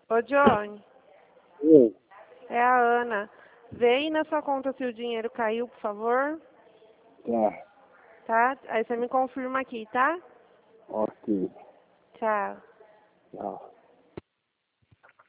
Ô, Johnny, Oi, é a Ana. Vê aí na sua conta se o dinheiro caiu, por favor. tá, Tá? Aí você me confirma aqui, tá? ok, Tchau. tchau.